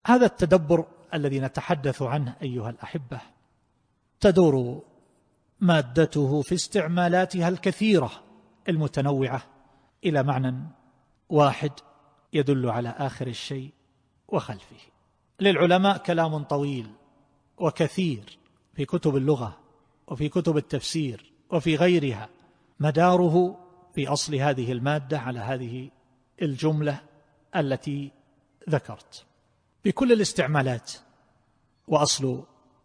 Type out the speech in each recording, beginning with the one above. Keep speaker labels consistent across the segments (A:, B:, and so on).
A: هذا التدبر الذي نتحدث عنه أيها الأحبة تدور مادته في استعمالاتها الكثيرة المتنوعة إلى معنى واحد يدل على آخر الشيء وخلفه. للعلماء كلام طويل وكثير في كتب اللغة وفي كتب التفسير وفي غيرها، مداره في أصل هذه المادة على هذه الجملة التي ذكرت بكل الاستعمالات. وأصل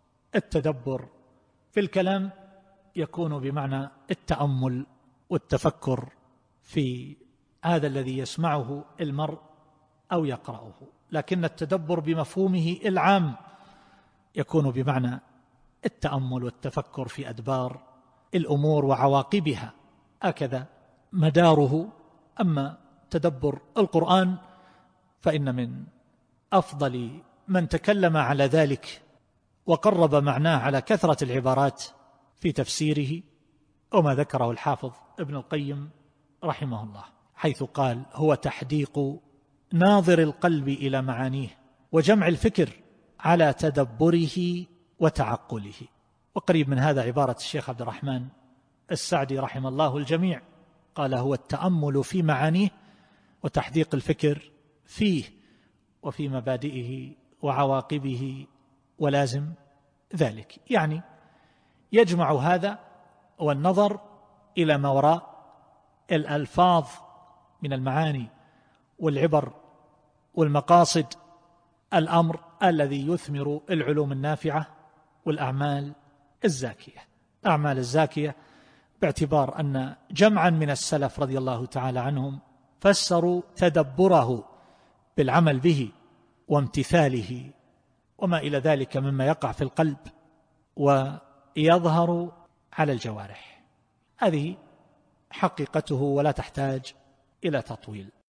A: التدبر في الكلام يكون بمعنى التأمل والتفكر في هذا الذي يسمعه المرء أو يقرأه، لكن التدبر بمفهومه العام يكون بمعنى التأمل والتفكر في أدبار الأمور وعواقبها، هكذا مداره. أما تدبر القرآن فإن من أفضل من تكلم على ذلك وقرب معناه على كثرة العبارات في تفسيره وما ذكره الحافظ ابن القيم رحمه الله، حيث قال: هو تحديق ناظر القلب إلى معانيه وجمع الفكر على تدبره وتعقله. وقريب من هذا عبارة الشيخ عبد الرحمن السعدي رحمه الله الجميع، قال: هو التأمل في معانيه وتحديق الفكر فيه وفي مبادئه وعواقبه ولازم ذلك. يعني يجمع هذا والنظر إلى ما وراء الألفاظ من المعاني والعبر والمقاصد، الأمر الذي يثمر العلوم النافعة والأعمال الزاكية. أعمال الزاكية باعتبار أن جمعا من السلف رضي الله تعالى عنهم فسروا تدبره بالعمل به وامتثاله وما إلى ذلك مما يقع في القلب ويظهر على الجوارح. هذه حقيقته ولا تحتاج إلى تطويل.